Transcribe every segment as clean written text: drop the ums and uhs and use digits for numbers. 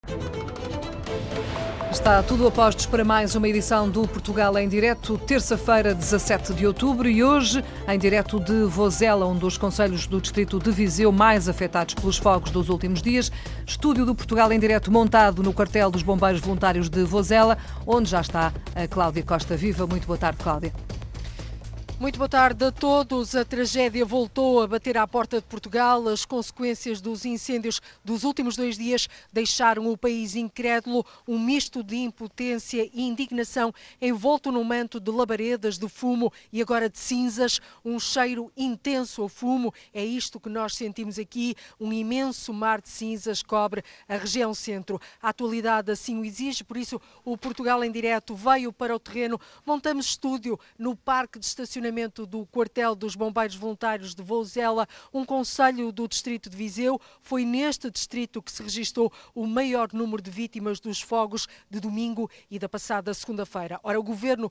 Está tudo a postos para mais uma edição do Portugal em Direto, terça-feira, 17 de outubro, e hoje em direto de Vozela, um dos concelhos do distrito de Viseu mais afetados pelos fogos dos últimos dias. Estúdio do Portugal em Direto montado no quartel dos Bombeiros Voluntários de Vozela, onde já está a Cláudia Costa Viva. Muito boa tarde, Cláudia. Muito boa tarde a todos. A tragédia voltou a bater à porta de Portugal. As consequências dos incêndios dos últimos 2 dias deixaram o país incrédulo, um misto de impotência e indignação envolto num manto de labaredas, de fumo e agora de cinzas, um cheiro intenso a fumo. É isto que nós sentimos aqui, um imenso mar de cinzas cobre a região centro. A atualidade assim o exige, por isso o Portugal em Direto veio para o terreno. Montamos estúdio no parque de estacionamento do quartel dos Bombeiros Voluntários de Vozela, um concelho do distrito de Viseu. Foi neste distrito que se registou o maior número de vítimas dos fogos de domingo e da passada segunda-feira. Ora, o governo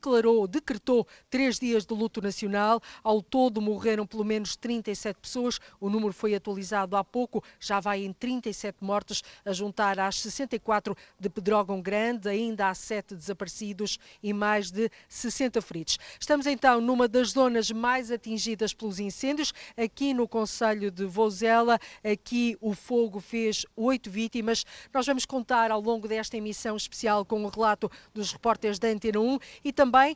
decretou 3 dias de luto nacional. Ao todo morreram pelo menos 37 pessoas. O número foi atualizado há pouco, já vai em 37 mortos, a juntar às 64 de Pedrógão Grande. Ainda há 7 desaparecidos e mais de 60 feridos. Estamos então numa das zonas mais atingidas pelos incêndios, aqui no concelho de Vozela. Aqui o fogo fez 8 vítimas. Nós vamos contar ao longo desta emissão especial com o relato dos repórteres da Antena 1 e também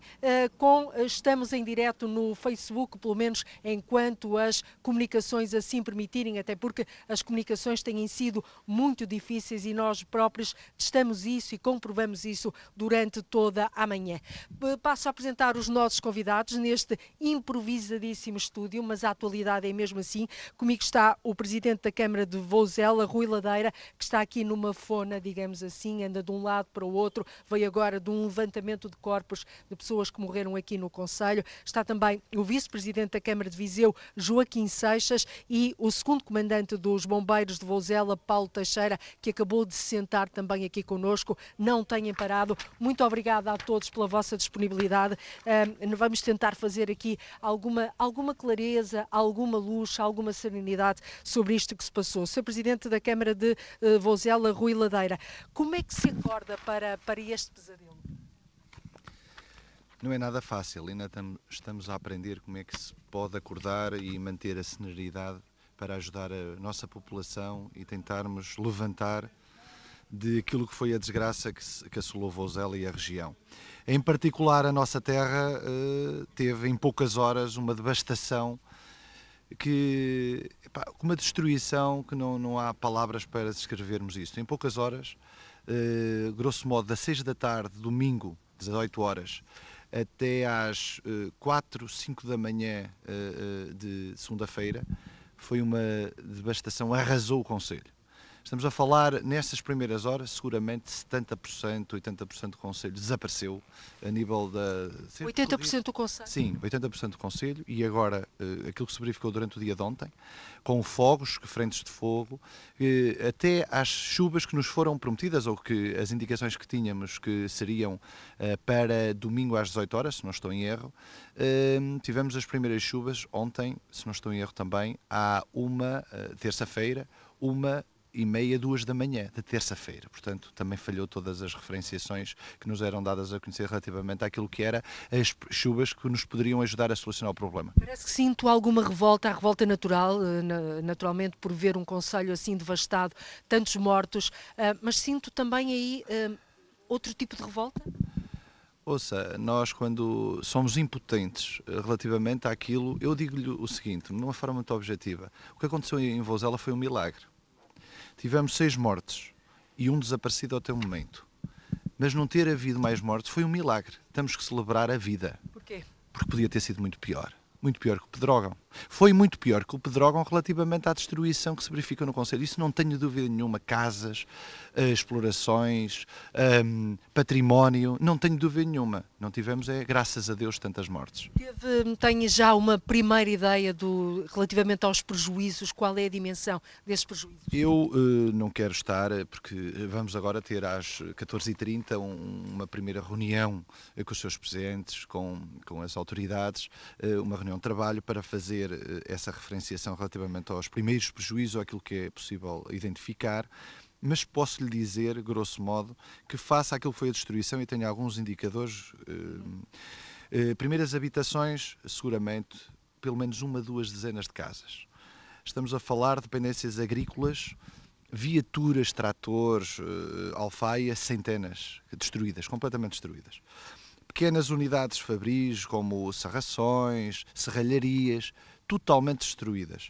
estamos em direto no Facebook, pelo menos enquanto as comunicações assim permitirem, até porque as comunicações têm sido muito difíceis e nós próprios testamos isso e comprovamos isso durante toda a manhã. Passo a apresentar os nossos convidados neste improvisadíssimo estúdio, mas a atualidade é mesmo assim. Comigo está o presidente da Câmara de Vozela, Rui Ladeira, que está aqui numa fona, digamos assim, anda de um lado para o outro, veio agora de um levantamento de corpos de pessoas que morreram aqui no concelho. Está também o vice-presidente da Câmara de Viseu, Joaquim Seixas, e o segundo comandante dos Bombeiros de Vozela, Paulo Teixeira, que acabou de se sentar também aqui connosco. Não tenham parado. Muito obrigada a todos pela vossa disponibilidade. Vamos tentar fazer aqui alguma clareza, alguma luz, alguma serenidade sobre isto que se passou. Sr. Presidente da Câmara de Vozela, Rui Ladeira, como é que se acorda para este pesadelo? Não é nada fácil, ainda estamos a aprender como é que se pode acordar e manter a serenidade para ajudar a nossa população e tentarmos levantar daquilo que foi a desgraça que assolou Vozela e a região. Em particular, a nossa terra teve em poucas horas uma devastação, uma destruição que não há palavras para descrevermos isto. Em poucas horas, grosso modo, das 6 da tarde, domingo, 18 horas, até às 4, 5 da manhã de segunda-feira, foi uma devastação, arrasou o concelho. Estamos a falar, nestas primeiras horas, seguramente 70%, 80% do concelho desapareceu a nível da... 80% do concelho? Sim, 80% do concelho, e agora aquilo que se verificou durante o dia de ontem, com fogos, frentes de fogo, até às chuvas que nos foram prometidas, ou que as indicações que tínhamos que seriam para domingo às 18 horas, se não estou em erro, tivemos as primeiras chuvas ontem, se não estou em erro também, à terça-feira, 1h30, 2 da manhã, de terça-feira. Portanto, também falhou todas as referenciações que nos eram dadas a conhecer relativamente àquilo que era as chuvas que nos poderiam ajudar a solucionar o problema. Parece que sinto alguma revolta, a revolta natural, naturalmente por ver um concelho assim devastado, tantos mortos, mas sinto também aí outro tipo de revolta? Ouça, nós quando somos impotentes relativamente àquilo, eu digo-lhe o seguinte, de uma forma muito objetiva, o que aconteceu em Vozela foi um milagre. Tivemos 6 mortes e um desaparecido até o momento. Mas não ter havido mais mortes foi um milagre. Temos que celebrar a vida. Porquê? Porque podia ter sido muito pior. Muito pior que o Pedrógão. Foi muito pior que o Pedrógão relativamente à destruição que se verifica no concelho. Isso não tenho dúvida nenhuma. Casas, explorações, património, não tenho dúvida nenhuma. Não tivemos, graças a Deus, tantas mortes. Tem já uma primeira ideia relativamente aos prejuízos? Qual é a dimensão desses prejuízos? Eu não quero estar, porque vamos agora ter às 14h30 uma primeira reunião com os seus presidentes, com as autoridades, uma reunião de trabalho para fazer essa referenciação relativamente aos primeiros prejuízos ou aquilo que é possível identificar. mas posso lhe dizer, grosso modo, que face àquilo que foi a destruição, e tenho alguns indicadores, primeiras habitações, seguramente, pelo menos 1 a 2 dezenas de casas. Estamos a falar de dependências agrícolas, viaturas, tratores, alfaia, centenas destruídas, completamente destruídas. Pequenas unidades fabris, como serrações, serralharias, totalmente destruídas.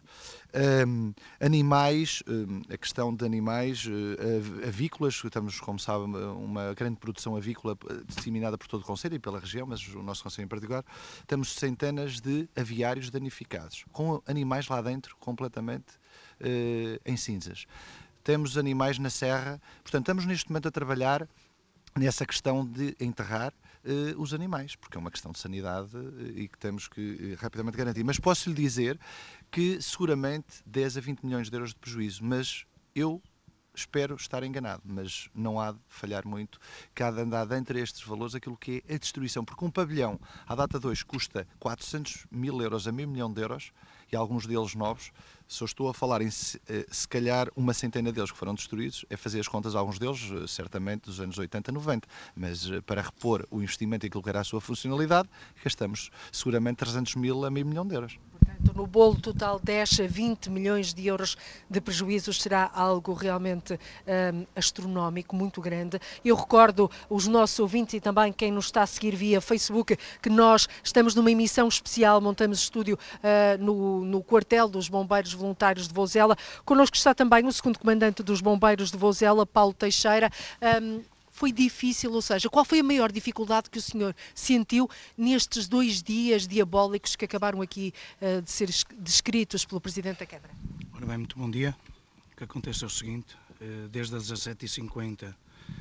Animais, a questão de animais avícolas, temos, como sabe, uma grande produção avícola disseminada por todo o concelho e pela região, mas o nosso concelho em particular, temos centenas de aviários danificados, com animais lá dentro completamente em cinzas. Temos animais na serra, portanto estamos neste momento a trabalhar nessa questão de enterrar os animais, porque é uma questão de sanidade e que temos que rapidamente garantir. Mas posso lhe dizer que seguramente 10 a 20 milhões de euros de prejuízo, mas eu espero estar enganado, mas não há de falhar muito, que há de andar entre estes valores aquilo que é a destruição, porque um pavilhão, à data de hoje, custa 400 mil euros a meio milhão de euros, e alguns deles novos. Se eu estou a falar em se calhar uma centena deles que foram destruídos, é fazer as contas, alguns deles certamente dos anos 80, 90, mas para repor o investimento e aquilo que era a sua funcionalidade, gastamos seguramente 300 mil a meio milhão de euros. Portanto, no bolo total 10 a 20 milhões de euros de prejuízos será algo realmente astronómico, muito grande. Eu recordo os nossos ouvintes e também quem nos está a seguir via Facebook que nós estamos numa emissão especial, montamos estúdio no quartel dos Bombeiros Voluntários de Vozela. Connosco está também o segundo comandante dos Bombeiros de Vozela, Paulo Teixeira. Foi difícil, ou seja, qual foi a maior dificuldade que o senhor sentiu nestes 2 dias diabólicos que acabaram aqui de ser descritos pelo Presidente da Câmara? Ora bem, muito bom dia. O que acontece é o seguinte, desde as 17h50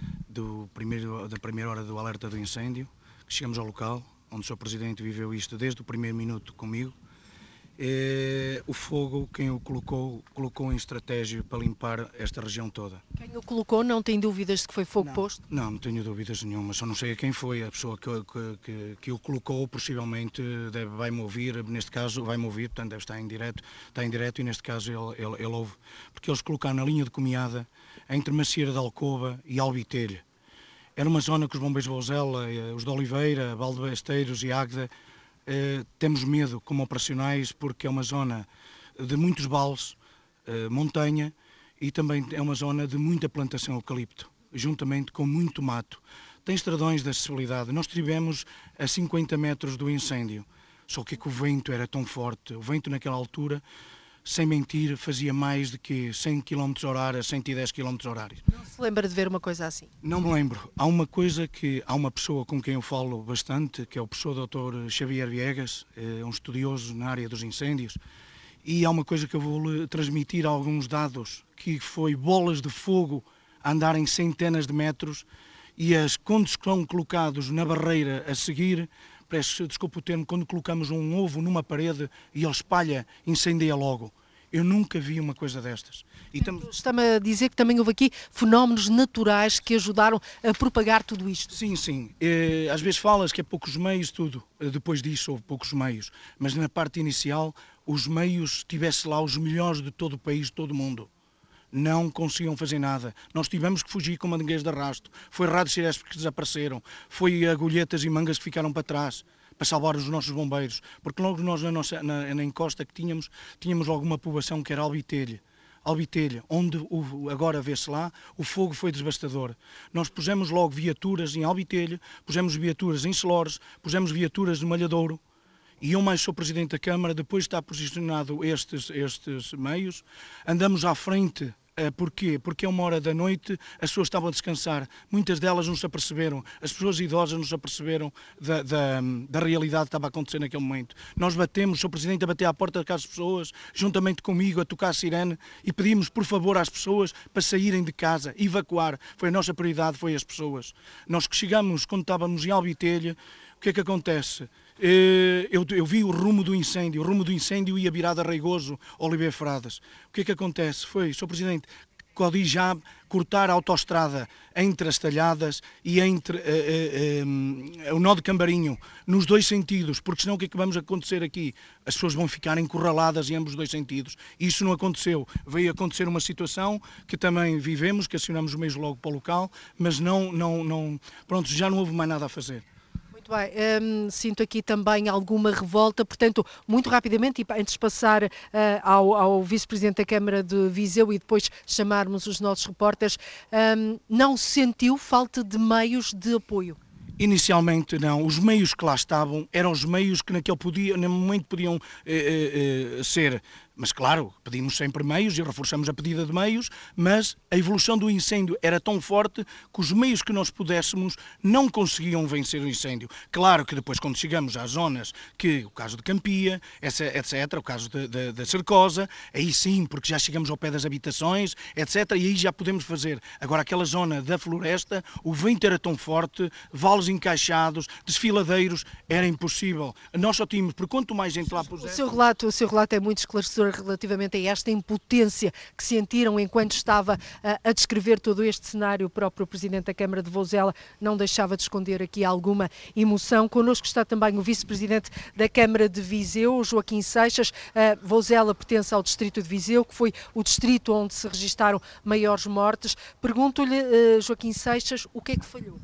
da primeira hora do alerta do incêndio, que chegamos ao local, onde o Sr. Presidente viveu isto desde o primeiro minuto comigo. O fogo, quem o colocou em estratégia para limpar esta região toda. Quem o colocou não tem dúvidas de que foi fogo posto? Não tenho dúvidas nenhuma, só não sei a quem foi. A pessoa que o colocou possivelmente vai-me ouvir, neste caso vai-me ouvir, portanto deve estar em direto e neste caso ele ouve. Porque eles colocaram na linha de comiada entre Macieira de Alcoba e Albitelho. Era uma zona que os Bombeiros de Vozela, os de Oliveira, Valde Besteiros e Águeda, temos medo como operacionais porque é uma zona de muitos vales, montanha, e também é uma zona de muita plantação de eucalipto, juntamente com muito mato. Tem estradões de acessibilidade. Nós estivemos a 50 metros do incêndio, só que o vento era tão forte, o vento naquela altura, sem mentir, fazia mais de que 100 km/h, 110 km/h. Não se lembra de ver uma coisa assim? Não me lembro. Há uma pessoa com quem eu falo bastante, que é o professor Dr. Xavier Viegas, um estudioso na área dos incêndios, e há uma coisa que eu vou-lhe transmitir, alguns dados, que foi bolas de fogo a andar em centenas de metros, e quando estão colocados na barreira a seguir, desculpe o termo, quando colocamos um ovo numa parede e ele espalha, incendeia logo. Eu nunca vi uma coisa destas. Está-me a dizer que também houve aqui fenómenos naturais que ajudaram a propagar tudo isto. Sim, sim. Às vezes falas que é poucos meios, tudo. Depois disso houve poucos meios. Mas na parte inicial, os meios, tivesse lá os melhores de todo o país, de todo o mundo. Não conseguiam fazer nada. Nós tivemos que fugir com mangueiros de arrasto. Foi rádios ciresp que desapareceram. Foi agulhetas e mangas que ficaram para trás, para salvar os nossos bombeiros. Porque logo nós na encosta que tínhamos alguma povoação que era Albitelho, onde agora vê-se lá, o fogo foi devastador. Nós pusemos logo viaturas em Albitelho, pusemos viaturas em Celores, pusemos viaturas no Malhadouro. E eu mais sou Presidente da Câmara, depois de estar posicionado estes meios, andamos à frente. Porquê? Porque é 1h da noite, as pessoas estavam a descansar, muitas delas não se aperceberam, as pessoas idosas não se aperceberam da realidade que estava a acontecer naquele momento. Nós batemos, o Sr. Presidente a bater à porta de casa das pessoas, juntamente comigo, a tocar a sirene, e pedimos por favor às pessoas para saírem de casa, evacuar. Foi a nossa prioridade, foi as pessoas. Nós que chegamos, quando estávamos em Albitelho, o que é que acontece? Eu vi o rumo do incêndio ia virado a Reigoso, Oliveira Fradas. O que é que acontece? Foi, Sr. Presidente, Codijab, cortar a autoestrada entre as Talhadas e entre o nó de Cambarinho, nos dois sentidos, porque senão o que é que vamos acontecer aqui? As pessoas vão ficar encurraladas em ambos os dois sentidos. Isso não aconteceu. Veio acontecer uma situação que também vivemos, que acionamos os meios logo para o local, mas pronto, já não houve mais nada a fazer. Muito bem, sinto aqui também alguma revolta, portanto, muito rapidamente, e antes de passar ao Vice-Presidente da Câmara de Viseu e depois chamarmos os nossos repórteres, não sentiu falta de meios de apoio? Inicialmente não, os meios que lá estavam eram os meios que naquele momento podiam ser, mas claro, pedimos sempre meios e reforçamos a pedida de meios, mas a evolução do incêndio era tão forte que os meios que nós pudéssemos não conseguiam vencer o incêndio. Claro que depois quando chegamos às zonas, o caso de Campia, etc., o caso da Cercosa, aí sim, porque já chegamos ao pé das habitações, etc., e aí já podemos fazer. Agora aquela zona da floresta, o vento era tão forte, valos encaixados, desfiladeiros, era impossível. Nós só tínhamos, porque quanto mais gente lá pusesse... O seu relato é muito esclarecedor relativamente a esta impotência que sentiram enquanto estava a descrever todo este cenário. O próprio Presidente da Câmara de Vozela não deixava de esconder aqui alguma emoção. Connosco está também o Vice-Presidente da Câmara de Viseu, Joaquim Seixas. Vozela pertence ao distrito de Viseu, que foi o distrito onde se registaram maiores mortes. Pergunto-lhe, Joaquim Seixas, o que é que falhou?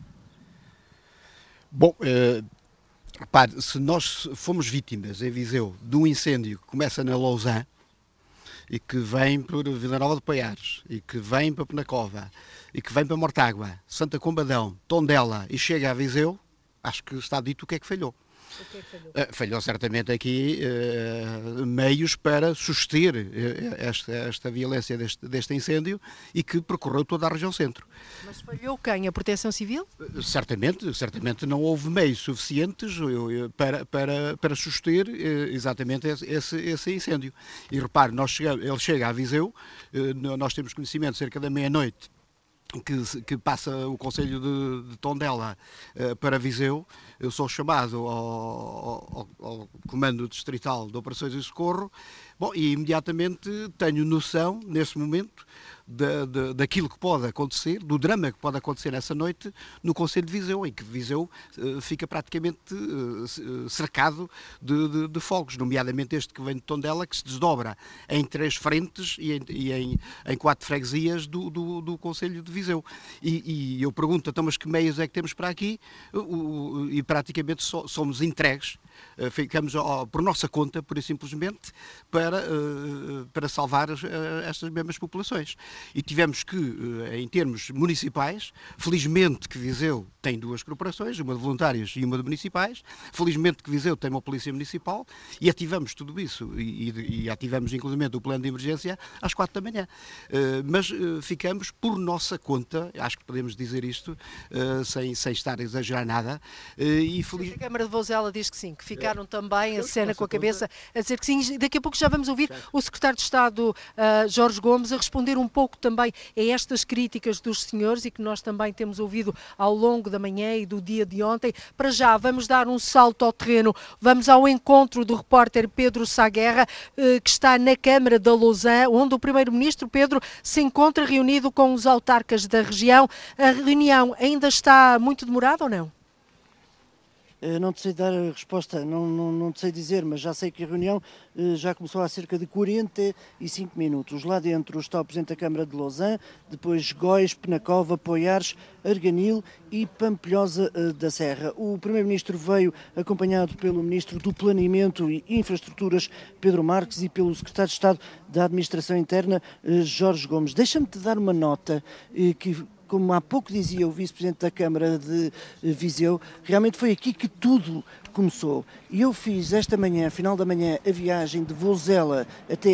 Bom, repare, se nós fomos vítimas em Viseu de um incêndio que começa na Lousã e que vem por Vila Nova de Paiares e que vem para Penacova e que vem para Mortágua, Santa Combadão, Tondela e chega a Viseu, acho que está dito o que é que falhou. O que é que falhou? Falhou certamente aqui meios para suster esta violência deste incêndio e que percorreu toda a região centro. Mas falhou quem? A Proteção Civil? Certamente não houve meios suficientes para suster exatamente esse incêndio. E repare, ele chega a Viseu, nós temos conhecimento cerca da meia-noite, que passa o Conselho de Tondela para Viseu. Eu sou chamado ao Comando Distrital de Operações e Socorro, e imediatamente tenho noção, nesse momento, daquilo que pode acontecer, do drama que pode acontecer nessa noite no Concelho de Viseu, em que Viseu fica praticamente cercado de fogos, nomeadamente este que vem de Tondela, que se desdobra em 3 frentes e em 4 freguesias do Concelho de Viseu. E eu pergunto, então, mas que meios é que temos para aqui? E praticamente somos entregues, ficamos por nossa conta, pura e simplesmente, para salvar estas mesmas populações. E tivemos que, em termos municipais, felizmente que Viseu tem 2 corporações, uma de voluntários e uma de municipais, felizmente que Viseu tem uma polícia municipal, e ativamos tudo isso, e ativamos inclusive o plano de emergência às 4 da manhã. Mas ficamos por nossa conta, acho que podemos dizer isto, sem estar a exagerar nada, e A Câmara de Vozela diz que sim, que ficaram também a cena com a cabeça a dizer que sim. Daqui a pouco já vamos ouvir o Secretário de Estado, Jorge Gomes, a responder um pouco também a estas críticas dos senhores e que nós também temos ouvido ao longo da manhã e do dia de ontem. Para já, vamos dar um salto ao terreno, vamos ao encontro do repórter Pedro Sá Guerra, que está na Câmara da Lousã, onde o Primeiro-Ministro Pedro se encontra reunido com os autarcas da região. A reunião ainda está muito demorada ou não? Não te sei dar a resposta, não te sei dizer, mas já sei que a reunião já começou há cerca de 45 minutos. Lá dentro está o Presidente da Câmara de Lousã, depois Góis, Penacova, Poiares, Arganil e Pampilhosa da Serra. O Primeiro-Ministro veio acompanhado pelo Ministro do Planeamento e Infraestruturas, Pedro Marques, e pelo Secretário de Estado da Administração Interna, Jorge Gomes. Deixa-me-te dar uma nota que, como há pouco dizia o Vice-Presidente da Câmara de Viseu, realmente foi aqui que tudo começou. E eu fiz esta manhã, final da manhã, a viagem de Vozela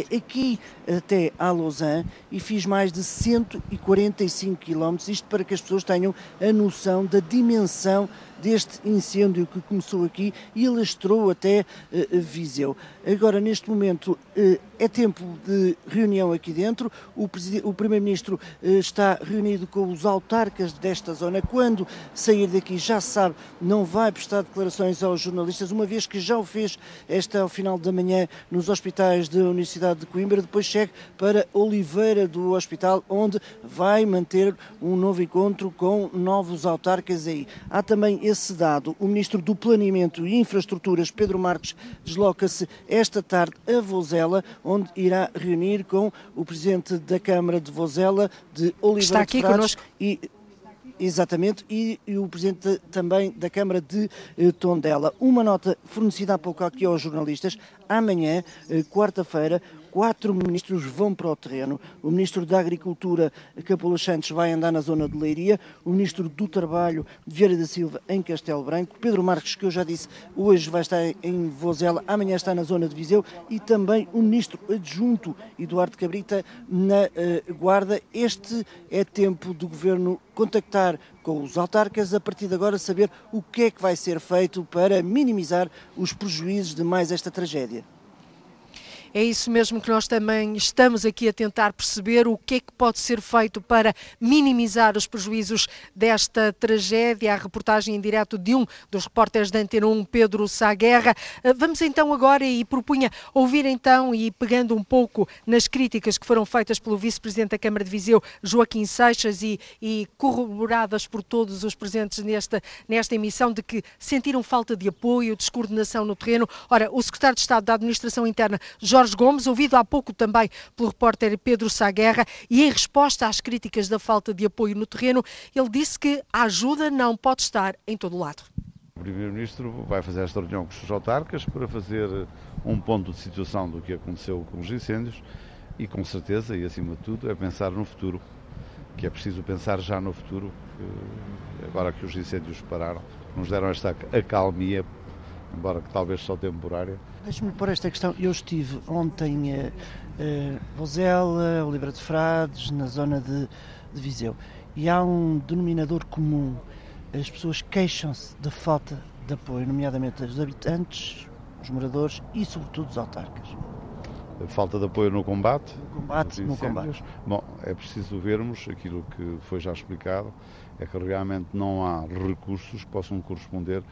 até à Lousã, e fiz mais de 145 km, isto para que as pessoas tenham a noção da dimensão deste incêndio que começou aqui e alastrou até Viseu. Agora, neste momento, é tempo de reunião aqui dentro. O Primeiro-Ministro está reunido com os autarcas desta zona. Quando sair daqui, já se sabe, não vai prestar declarações aos jornalistas, uma vez que já o fez ao final da manhã nos hospitais da Universidade de Coimbra. Depois segue para Oliveira do Hospital, onde vai manter um novo encontro com novos autarcas aí. Há também esse dado. O Ministro do Planeamento e Infraestruturas, Pedro Marques, desloca-se esta tarde a Vozela, onde irá reunir com o Presidente da Câmara de Vozela, de Oliveira de Frades, exatamente, e o Presidente também da Câmara de Tondela. Uma nota fornecida há pouco aqui aos jornalistas: amanhã, quarta-feira, 4 ministros vão para o terreno. O Ministro da Agricultura, Capolas Santos, vai andar na zona de Leiria. O Ministro do Trabalho, Vieira da Silva, em Castelo Branco. Pedro Marques, que eu já disse, hoje vai estar em Vozela, amanhã está na zona de Viseu. E também o Ministro Adjunto, Eduardo Cabrita, na Guarda. Este é tempo do Governo contactar com os autarcas, a partir de agora saber o que é que vai ser feito para minimizar os prejuízos de mais esta tragédia. É isso mesmo que nós também estamos aqui a tentar perceber, o que é que pode ser feito para minimizar os prejuízos desta tragédia. A reportagem em direto de um dos repórteres da Antena 1, Pedro Sá Guerra. Vamos então agora, e propunha ouvir então, e pegando um pouco nas críticas que foram feitas pelo Vice-Presidente da Câmara de Viseu, Joaquim Seixas, e corroboradas por todos os presentes nesta emissão, de que sentiram falta de apoio, descoordenação no terreno. Ora, o Secretário de Estado da Administração Interna, Jorge Gomes, ouvido há pouco também pelo repórter Pedro Sá Guerra, e em resposta às críticas da falta de apoio no terreno, ele disse que a ajuda não pode estar em todo o lado. O Primeiro-Ministro vai fazer esta reunião com os autarcas para fazer um ponto de situação do que aconteceu com os incêndios e, com certeza, e acima de tudo, é pensar no futuro, que é preciso pensar já no futuro, que agora que os incêndios pararam, nos deram esta acalmia, embora que talvez só temporária. Deixe-me pôr esta questão. Eu estive ontem em Vozela, Oliveira de Frades, na zona de Viseu, e há um denominador comum. As pessoas queixam-se da falta de apoio, nomeadamente dos habitantes, os moradores e, sobretudo, os autarcas. Falta de apoio no combate? No combate. Bom, é preciso vermos aquilo que foi já explicado, é que realmente não há recursos que possam responder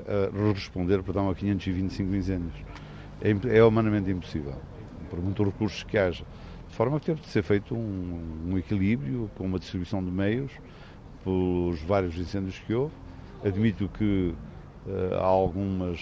a 525 incêndios. É humanamente impossível, por muitos recursos que haja. De forma que teve de ser feito um equilíbrio com uma distribuição de meios pelos vários incêndios que houve. Admito que há algumas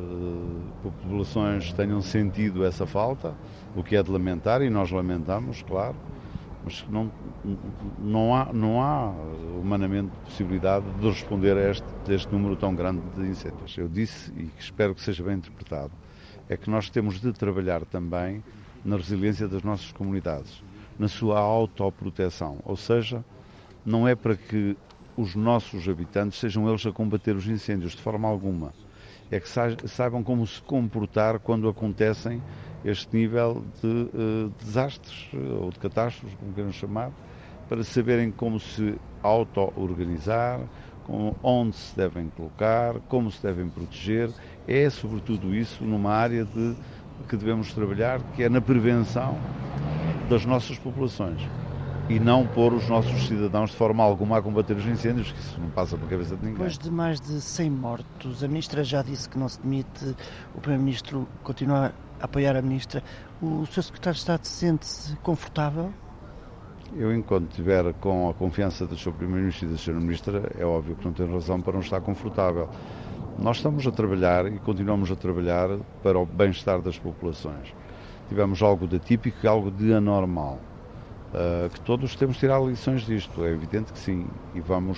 populações tenham sentido essa falta, o que é de lamentar, e nós lamentamos, claro, mas não há humanamente possibilidade de responder a este número tão grande de incêndios. Eu disse, e espero que seja bem interpretado, é que nós temos de trabalhar também na resiliência das nossas comunidades, na sua autoproteção, ou seja, não é para que os nossos habitantes sejam eles a combater os incêndios, de forma alguma. É que saibam como se comportar quando acontecem este nível de desastres ou de catástrofes, como queiram chamar, para saberem como se auto-organizar, onde se devem colocar, como se devem proteger. É sobretudo isso numa área que devemos trabalhar, que é na prevenção das nossas populações. E não pôr os nossos cidadãos de forma alguma a combater os incêndios, que isso não passa pela cabeça de ninguém. Depois de mais de 100 mortos, a Ministra já disse que não se demite, o Primeiro-Ministro continua a apoiar a Ministra. O Sr. Secretário de Estado sente-se confortável? Eu, enquanto estiver com a confiança do Sr. Primeiro-Ministro e da Sra. Ministra, é óbvio que não tenho razão para não estar confortável. Nós estamos a trabalhar e continuamos a trabalhar para o bem-estar das populações. Tivemos algo de atípico e algo de anormal. Que todos temos de tirar lições disto, é evidente que sim, e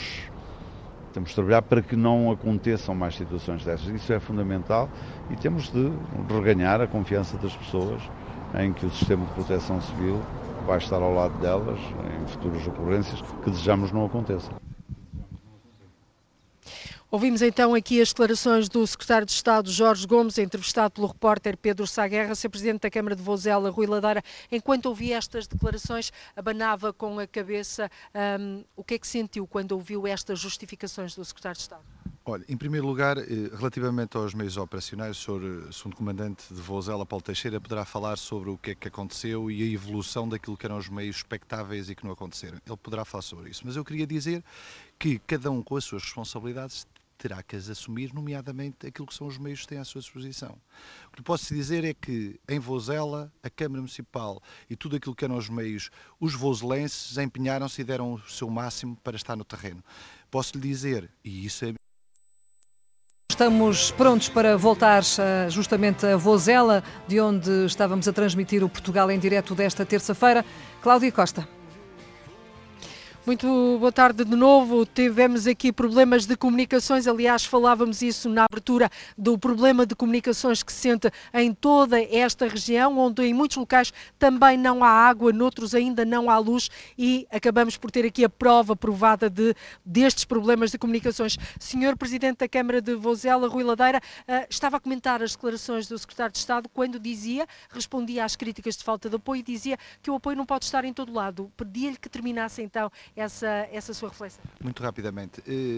temos de trabalhar para que não aconteçam mais situações dessas. Isso é fundamental e temos de reganhar a confiança das pessoas em que o sistema de proteção civil vai estar ao lado delas em futuras ocorrências que desejamos não aconteçam. Ouvimos então aqui as declarações do Secretário de Estado Jorge Gomes, entrevistado pelo repórter Pedro Sá Guerra. Sr. Presidente da Câmara de Vozela, Rui Ladeira, enquanto ouvia estas declarações, abanava com a cabeça. O que é que sentiu quando ouviu estas justificações do Secretário de Estado? Olha, em primeiro lugar, relativamente aos meios operacionais, o Sr. Segundo Comandante de Vozela, Paulo Teixeira, poderá falar sobre o que é que aconteceu e a evolução daquilo que eram os meios expectáveis e que não aconteceram. Ele poderá falar sobre isso. Mas eu queria dizer que cada um com as suas responsabilidades terá que as assumir, nomeadamente aquilo que são os meios que têm à sua disposição. O que posso dizer é que em Vozela, a Câmara Municipal e tudo aquilo que eram os meios, os vozelenses empenharam-se e deram o seu máximo para estar no terreno. Posso lhe dizer, e isso é... Estamos prontos para voltar justamente a Vozela, de onde estávamos a transmitir o Portugal em direto desta terça-feira. Cláudia Costa. Muito boa tarde de novo. Tivemos aqui problemas de comunicações, aliás, falávamos isso na abertura do problema de comunicações que se sente em toda esta região, onde em muitos locais também não há água, noutros ainda não há luz e acabamos por ter aqui a prova provada destes problemas de comunicações. Senhor Presidente da Câmara de Vozela, Rui Ladeira, estava a comentar as declarações do Secretário de Estado quando respondia às críticas de falta de apoio e dizia que o apoio não pode estar em todo lado. Pedia-lhe que terminasse então essa sua reflexão. Muito rapidamente.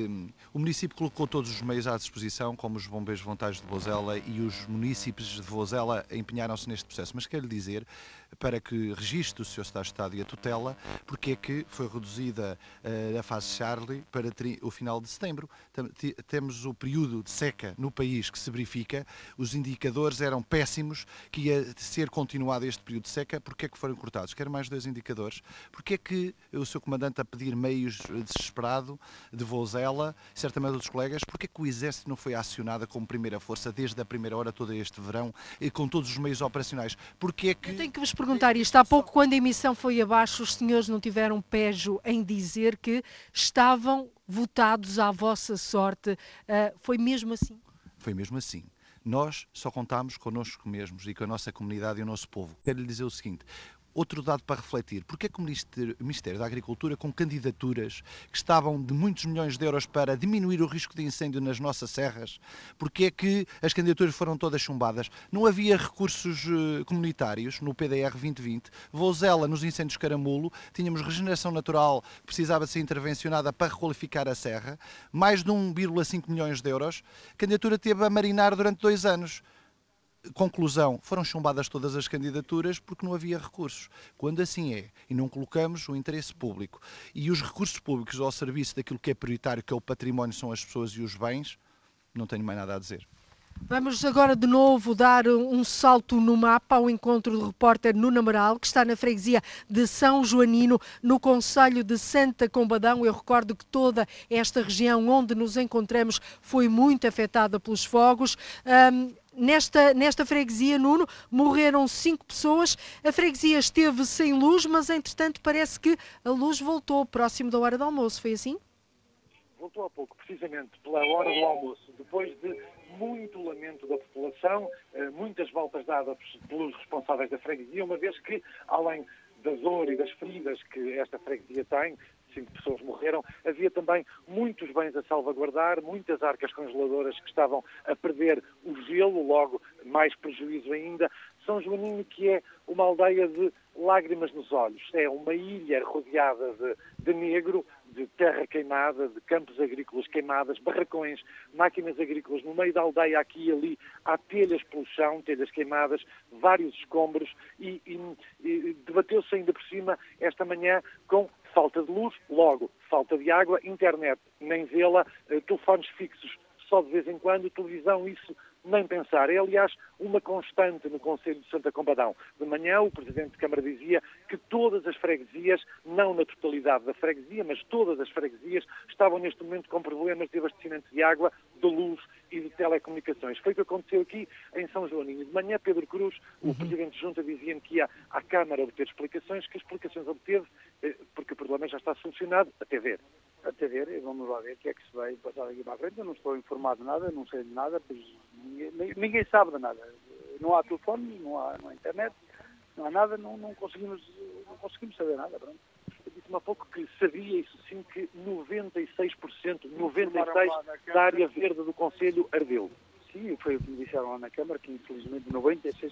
O município colocou todos os meios à disposição, como os bombeiros voluntários de Vozela, e os munícipes de Vozela empenharam-se neste processo. Mas quero lhe dizer, para que registre o Sr. Secretário de Estado e a tutela, porque é que foi reduzida a fase Charlie para o final de setembro. Temos o período de seca no país que se verifica, os indicadores eram péssimos, que ia ser continuado este período de seca. Porque é que foram cortados? Quero mais 2 indicadores. Porque é que o Sr. Comandante a pedir meios desesperado de Vozela, certamente outros colegas, porque é que o Exército não foi acionado como primeira força desde a primeira hora todo este verão e com todos os meios operacionais? Porque é que... Eu tenho que vos perguntar isto. Há pouco, quando a emissão foi abaixo, os senhores não tiveram pejo em dizer que estavam votados à vossa sorte. Foi mesmo assim? Foi mesmo assim. Nós só contámos connosco mesmos e com a nossa comunidade e o nosso povo. Quero lhe dizer o seguinte... Outro dado para refletir, porque é que o Ministério da Agricultura, com candidaturas que estavam de muitos milhões de euros para diminuir o risco de incêndio nas nossas serras, porque é que as candidaturas foram todas chumbadas? Não havia recursos comunitários no PDR 2020. Vozela, nos incêndios de Caramulo, tínhamos regeneração natural que precisava ser intervencionada para requalificar a serra, mais de 1,5 milhões de euros. A candidatura teve a marinar durante 2 anos. Conclusão, foram chumbadas todas as candidaturas porque não havia recursos. Quando assim é, e não colocamos o interesse público e os recursos públicos ao serviço daquilo que é prioritário, que é o património, são as pessoas e os bens, não tenho mais nada a dizer. Vamos agora de novo dar um salto no mapa ao encontro do repórter Nuno Amaral, que está na freguesia de São Joanino, no concelho de Santa Combadão. Eu recordo que toda esta região onde nos encontramos foi muito afetada pelos fogos. Nesta freguesia, Nuno, morreram 5 pessoas. A freguesia esteve sem luz, mas entretanto parece que a luz voltou próximo da hora do almoço. Foi assim? Voltou há pouco, precisamente pela hora do almoço, depois de muito lamento da população, muitas voltas dadas pelos responsáveis da freguesia, uma vez que, além da dor e das feridas que esta freguesia tem, 5 pessoas morreram, havia também muitos bens a salvaguardar, muitas arcas congeladoras que estavam a perder o gelo, logo mais prejuízo ainda. São Joanino, que é uma aldeia de lágrimas nos olhos, é uma ilha rodeada de negro, de terra queimada, de campos agrícolas queimadas, barracões, máquinas agrícolas no meio da aldeia, aqui e ali, há telhas pelo chão, telhas queimadas, vários escombros e debateu-se ainda por cima esta manhã com falta de luz, logo falta de água, internet, nem vê-la, telefones fixos só de vez em quando, televisão, isso nem pensar. É, aliás, uma constante no Conselho de Santa Combadão. De manhã, o Presidente de Câmara dizia que todas as freguesias, não na totalidade da freguesia, mas todas as freguesias, estavam neste momento com problemas de abastecimento de água, de luz e de telecomunicações. Foi o que aconteceu aqui em São Joanino. De manhã, Pedro Cruz, o Presidente de Junta, dizia-me que ia à Câmara obter explicações. Que explicações obteve? Porque o problema já está solucionado, até ver. Até ver, vamos lá ver o que é que se vai passar daqui para a frente. Eu não estou informado de nada, não sei de nada, pois ninguém sabe de nada. Não há telefone, não há internet, não há nada, não conseguimos saber nada. Pronto. Eu disse-me há pouco que sabia, isso sim, que 96% da área verde do Conselho ardeu. Sim, foi o que me disseram lá na Câmara, que infelizmente 96%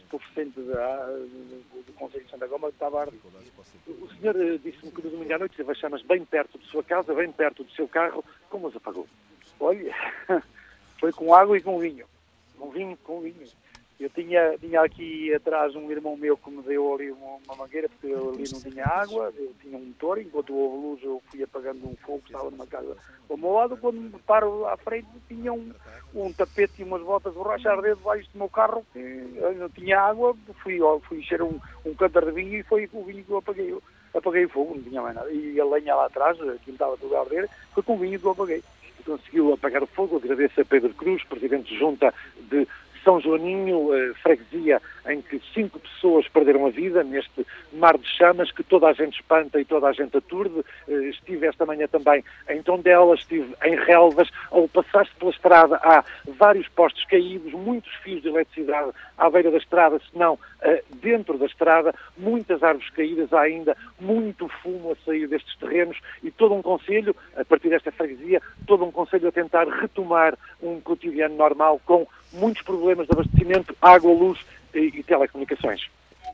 do Conselho de Santa Combadão estava a arder. O senhor disse-me que no domingo à noite teve as chamas bem perto de sua casa, bem perto do seu carro. Como as apagou? Olha, foi com água e com vinho. Com vinho. Eu tinha aqui atrás um irmão meu que me deu ali uma mangueira, porque eu ali não tinha água, eu tinha um motor, enquanto houve luz eu fui apagando um fogo que estava numa casa ao meu lado. Quando me paro à frente tinha um tapete e umas botas de borracha a arder debaixo do meu carro, que eu não tinha água, fui encher um cântaro de vinho e foi o vinho que eu apaguei o fogo, não tinha mais nada. E a lenha lá atrás, que estava tudo a arder, foi com o vinho que eu apaguei. Conseguiu apagar o fogo. Agradeço a Pedro Cruz, presidente junta de São Joaninho, freguesia em que 5 pessoas perderam a vida neste mar de chamas que toda a gente espanta e toda a gente aturde. Estive esta manhã também em Tondela, estive em Relvas. Ao passar-se pela estrada há vários postes caídos, muitos fios de eletricidade à beira da estrada, se não dentro da estrada, muitas árvores caídas, há ainda muito fumo a sair destes terrenos e todo um concelho, a partir desta freguesia, todo um concelho a tentar retomar um cotidiano normal com muitos problemas de abastecimento, água, luz e telecomunicações.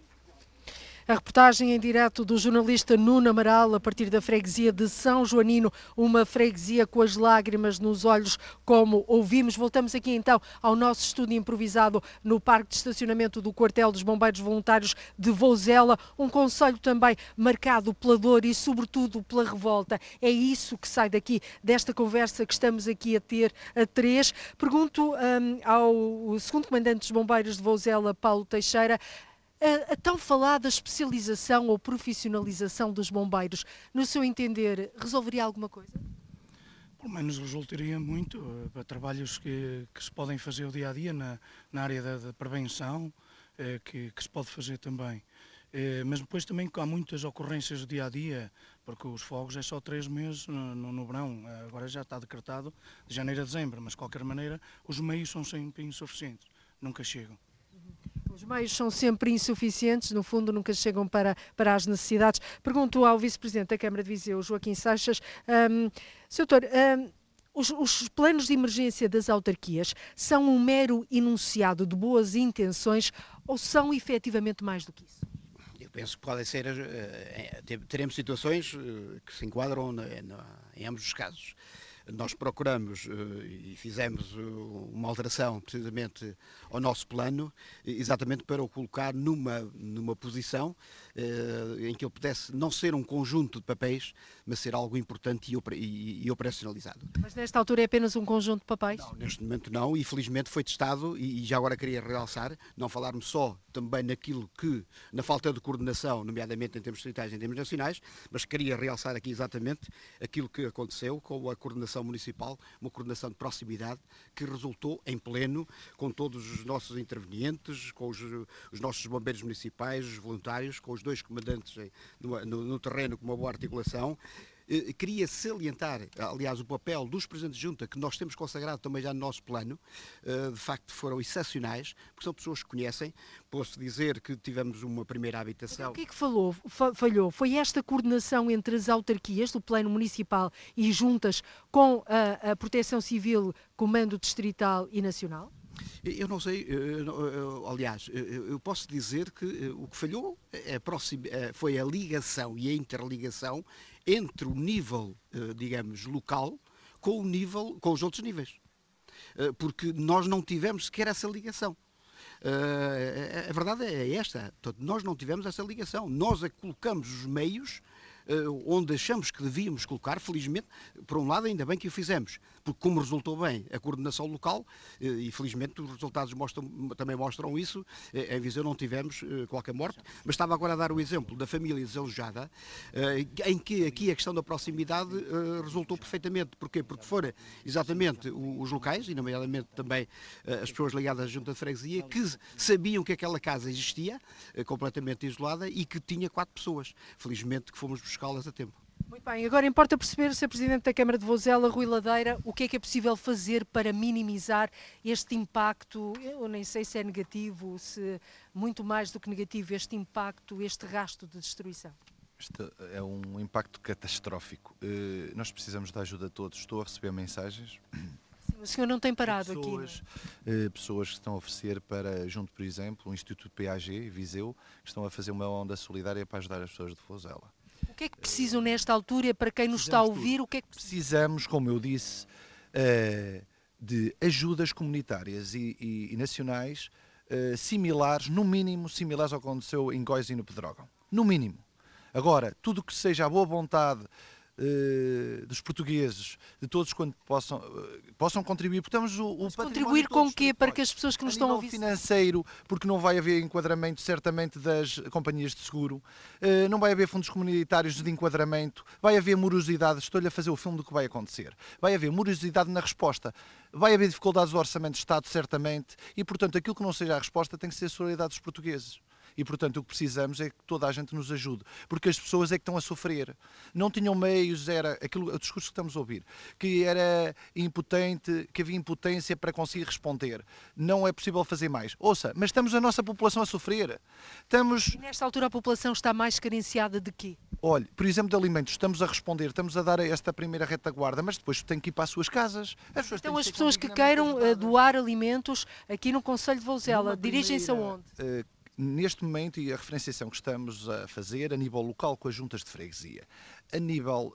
A reportagem em direto do jornalista Nuno Amaral, a partir da freguesia de São Joanino, uma freguesia com as lágrimas nos olhos, como ouvimos. Voltamos aqui então ao nosso estúdio improvisado no Parque de Estacionamento do Quartel dos Bombeiros Voluntários de Vozela, um concelho também marcado pela dor e sobretudo pela revolta. É isso que sai daqui, desta conversa que estamos aqui a ter a 3. Pergunto ao segundo comandante dos Bombeiros de Vozela, Paulo Teixeira, a tão falada especialização ou profissionalização dos bombeiros, no seu entender, resolveria alguma coisa? Pelo menos resultaria muito para trabalhos que se podem fazer o dia a dia na área da prevenção, que se pode fazer também. Mas depois também há muitas ocorrências do dia a dia, porque os fogos é só 3 meses no verão, agora já está decretado de janeiro a dezembro, mas de qualquer maneira os meios são sempre insuficientes, nunca chegam. Os meios são sempre insuficientes, no fundo nunca chegam para as necessidades. Pergunto ao Vice-Presidente da Câmara de Viseu, Joaquim Seixas, Sr. Doutor, os planos de emergência das autarquias são um mero enunciado de boas intenções ou são efetivamente mais do que isso? Eu penso que podem ser, teremos situações que se enquadram em ambos os casos. Nós procuramos e fizemos uma alteração precisamente ao nosso plano, exatamente para o colocar numa posição em que ele pudesse não ser um conjunto de papéis, mas ser algo importante e operacionalizado. Mas nesta altura é apenas um conjunto de papéis? Não, neste momento não, e felizmente foi testado, e já agora queria realçar, não falarmos só também naquilo que, na falta de coordenação, nomeadamente em termos distritais e em termos nacionais, mas queria realçar aqui exatamente aquilo que aconteceu com a coordenação municipal, uma coordenação de proximidade que resultou em pleno com todos os nossos intervenientes, com os nossos bombeiros municipais, os voluntários, com os 2 comandantes no terreno com uma boa articulação. Queria salientar, aliás, o papel dos presidentes de junta, que nós temos consagrado também já no nosso plano, de facto foram excepcionais, porque são pessoas que conhecem. Posso dizer que tivemos uma primeira habitação. Então, o que é que falhou? Foi esta coordenação entre as autarquias do plano municipal e juntas com a Proteção Civil, Comando Distrital e Nacional? Eu não sei, aliás, eu posso dizer que o que falhou foi a ligação e a interligação entre o nível, digamos, local com os outros níveis. Porque nós não tivemos sequer essa ligação. A verdade é esta, portanto, nós não tivemos essa ligação. Nós colocamos os meios onde achamos que devíamos colocar. Felizmente, por um lado, ainda bem que o fizemos, porque como resultou bem a coordenação local, e felizmente os resultados também mostram isso, em Viseu não tivemos qualquer morte, mas estava agora a dar o exemplo da família desalojada, em que aqui a questão da proximidade resultou perfeitamente. Porquê? Porque foram exatamente os locais, e nomeadamente também as pessoas ligadas à junta de freguesia, que sabiam que aquela casa existia, completamente isolada, e que tinha 4 pessoas. Felizmente que fomos buscá-las a tempo. Muito bem, agora importa perceber, Sr. Presidente da Câmara de Vozela, Rui Ladeira, o que é possível fazer para minimizar este impacto, eu nem sei se é negativo, se muito mais do que negativo, este impacto, este rastro de destruição. Este é um impacto catastrófico. Nós precisamos da ajuda de todos. Estou a receber mensagens. O senhor não tem parado aqui, não é? Pessoas que estão a oferecer junto, por exemplo, o Instituto PAG, Viseu, que estão a fazer uma onda solidária para ajudar as pessoas de Vozela. O que é que precisam nesta altura, para quem nos está a ouvir, o que é que precisamos, como eu disse, de ajudas comunitárias e nacionais similares, no mínimo, similares ao que aconteceu em Góis e no Pedrógão. No mínimo. Agora, tudo o que seja a boa vontade dos portugueses, de todos quando possam contribuir, porque temos o contribuir com o quê? Para que as pessoas que nos estão a ouvir... financeiro, porque não vai haver enquadramento certamente das companhias de seguro, não vai haver fundos comunitários de enquadramento, vai haver morosidade, estou-lhe a fazer o filme do que vai acontecer, vai haver morosidade na resposta, vai haver dificuldades do Orçamento de Estado certamente, e portanto aquilo que não seja a resposta tem que ser a solidariedade dos portugueses. E, portanto, o que precisamos é que toda a gente nos ajude, porque as pessoas é que estão a sofrer. Não tinham meios, era aquilo, o discurso que estamos a ouvir, que era impotente, que havia impotência para conseguir responder. Não é possível fazer mais. Ouça, mas estamos a nossa população a sofrer. E nesta altura a população está mais carenciada de quê? Olha, por exemplo, de alimentos, estamos a responder, estamos a dar esta primeira retaguarda, mas depois tem que ir para as suas casas. Então as pessoas que queiram doar alimentos aqui no Concelho de Vouzela, dirigem-se aonde? Neste momento, e a referenciação que estamos a fazer a nível local com as juntas de freguesia, a nível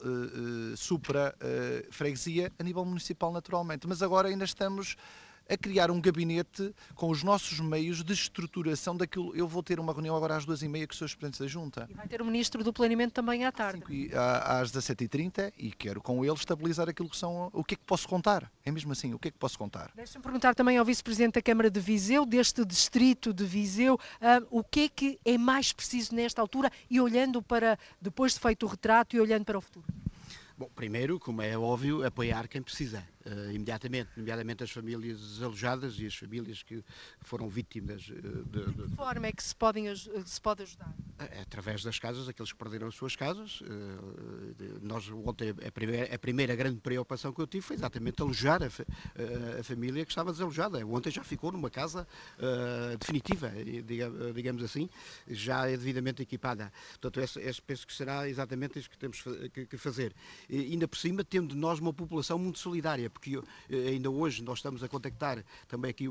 supra-freguesia, a nível municipal naturalmente, mas agora ainda estamos a criar um gabinete com os nossos meios de estruturação daquilo. Eu vou ter uma reunião agora às 2h30 com os seus presidentes da Junta. E vai ter o Ministro do Planeamento também à tarde. Às 17h30 e quero com ele estabilizar aquilo que são... O que é que posso contar? É mesmo assim, o que é que posso contar? Deixa-me perguntar também ao Vice-Presidente da Câmara de Viseu, deste distrito de Viseu, o que é mais preciso nesta altura e olhando para, depois de feito o retrato e olhando para o futuro? Bom, primeiro, como é óbvio, apoiar quem precisa. Imediatamente, nomeadamente as famílias desalojadas e as famílias que foram vítimas de que forma é que se pode ajudar? Através das casas, aqueles que perderam as suas casas. Nós ontem a primeira grande preocupação que eu tive foi exatamente alojar a família que estava desalojada. Ontem já ficou numa casa definitiva, digamos assim, já é devidamente equipada. Portanto, penso que será exatamente isso que temos que fazer. E ainda por cima, tendo nós uma população muito solidária, porque ainda hoje nós estamos a contactar também aqui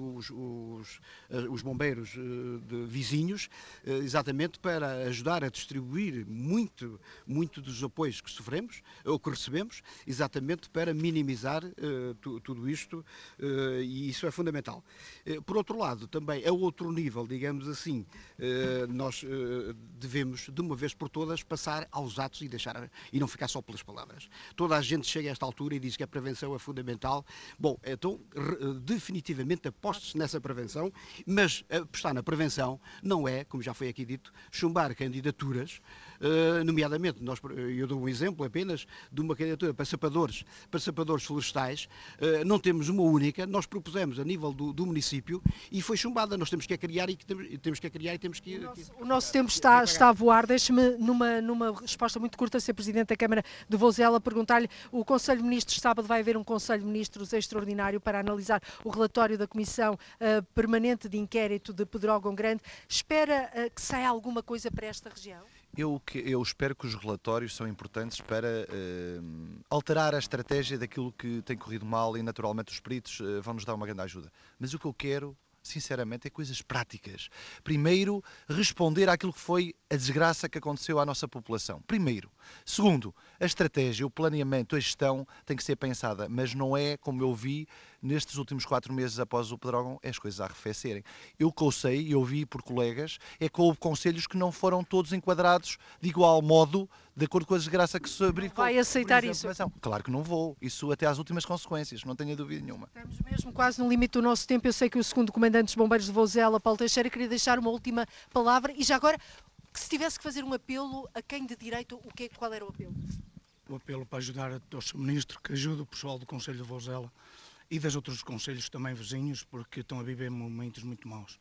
os bombeiros de vizinhos, exatamente para ajudar a distribuir muito dos apoios que sofremos, ou que recebemos, exatamente para minimizar tudo isto, e isso é fundamental. Por outro lado, também a outro nível, digamos assim, nós devemos, de uma vez por todas, passar aos atos e não ficar só pelas palavras. Toda a gente chega a esta altura e diz que a prevenção é fundamental. Bom, então definitivamente aposte-se nessa prevenção, mas apostar na prevenção não é, como já foi aqui dito, chumbar candidaturas, nomeadamente, eu dou um exemplo apenas de uma candidatura para sapadores florestais, não temos uma única, nós propusemos a nível do município e foi chumbada. Nós temos que a criar e temos que... O nosso tempo está a voar. Deixe-me, numa resposta muito curta, Sr. Presidente da Câmara de Vouzela, perguntar-lhe, o Conselho de Ministros, sábado vai haver um Conselho de Ministros extraordinário para analisar o relatório da Comissão Permanente de Inquérito de Pedrógão Grande. Espera que saia alguma coisa para esta região? Eu espero que os relatórios são importantes para alterar a estratégia daquilo que tem corrido mal e naturalmente os peritos vão nos dar uma grande ajuda. Mas o que eu quero, sinceramente, é coisas práticas. Primeiro, responder àquilo que foi a desgraça que aconteceu à nossa população. Primeiro. Segundo, a estratégia, o planeamento, a gestão tem que ser pensada, mas não é, como eu vi nestes últimos 4 meses após o Pedrógão, as coisas a arrefecerem. Eu que eu sei, e eu vi por colegas, é que houve conselhos que não foram todos enquadrados de igual modo, de acordo com a desgraça que se verificou. Vai aceitar isso? Claro que não vou. Isso até às últimas consequências, não tenho dúvida nenhuma. Estamos mesmo quase no limite do nosso tempo. Eu sei que o segundo comandante dos Bombeiros de Vouzela, Paulo Teixeira, queria deixar uma última palavra. E já agora, que se tivesse que fazer um apelo a quem de direito, qual era o apelo? O apelo para ajudar ao Sr. Ministro, que ajude o pessoal do Concelho de Vouzela e dos outros concelhos também vizinhos, porque estão a viver momentos muito maus.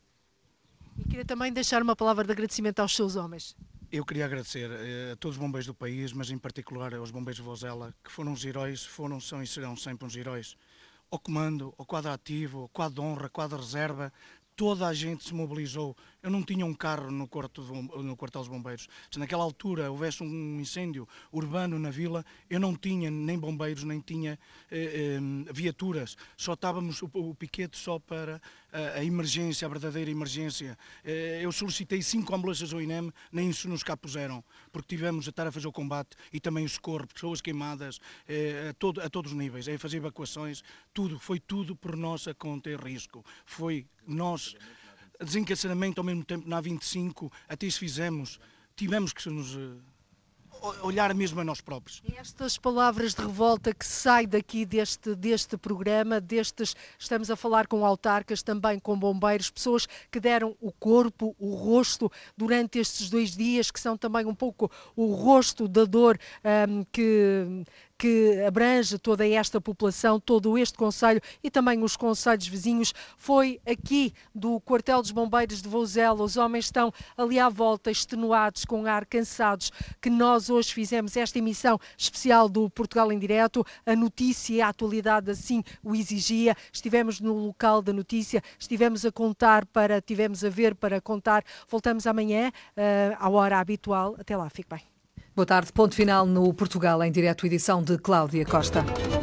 E queria também deixar uma palavra de agradecimento aos seus homens. Eu queria agradecer a todos os bombeiros do país, mas em particular aos bombeiros de Vouzela, que foram os heróis, são e serão sempre uns heróis. Ao comando, ao quadro ativo, ao quadro de honra, ao quadro de reserva, toda a gente se mobilizou. Eu não tinha um carro no quartel dos bombeiros. Se naquela altura houvesse um incêndio urbano na vila, eu não tinha nem bombeiros, nem tinha viaturas. Só estávamos o piquete só para a emergência, a verdadeira emergência. Eu solicitei 5 ambulâncias ao INEM, nem isso nos cá puseram, porque tivemos a estar a fazer o combate e também o socorro, pessoas queimadas, a todos os níveis, a fazer evacuações, foi tudo por nossa conta e risco. Foi nós, desencarceramento ao mesmo tempo na A25, até isso fizemos, tivemos que nos olhar mesmo a nós próprios. Estas palavras de revolta que saem daqui deste programa, estamos a falar com autarcas, também com bombeiros, pessoas que deram o corpo, o rosto durante estes 2 dias, que são também um pouco o rosto da dor que abrange toda esta população, todo este concelho e também os concelhos vizinhos. Foi aqui do quartel dos bombeiros de Vozela, os homens estão ali à volta, extenuados, com ar, cansados, que nós hoje fizemos esta emissão especial do Portugal em Direto. A notícia e a atualidade assim o exigia. Estivemos no local da notícia, estivemos a ver para contar. Voltamos amanhã à hora habitual. Até lá, fique bem. Boa tarde. Ponto final no Portugal em Direto, edição de Cláudia Costa.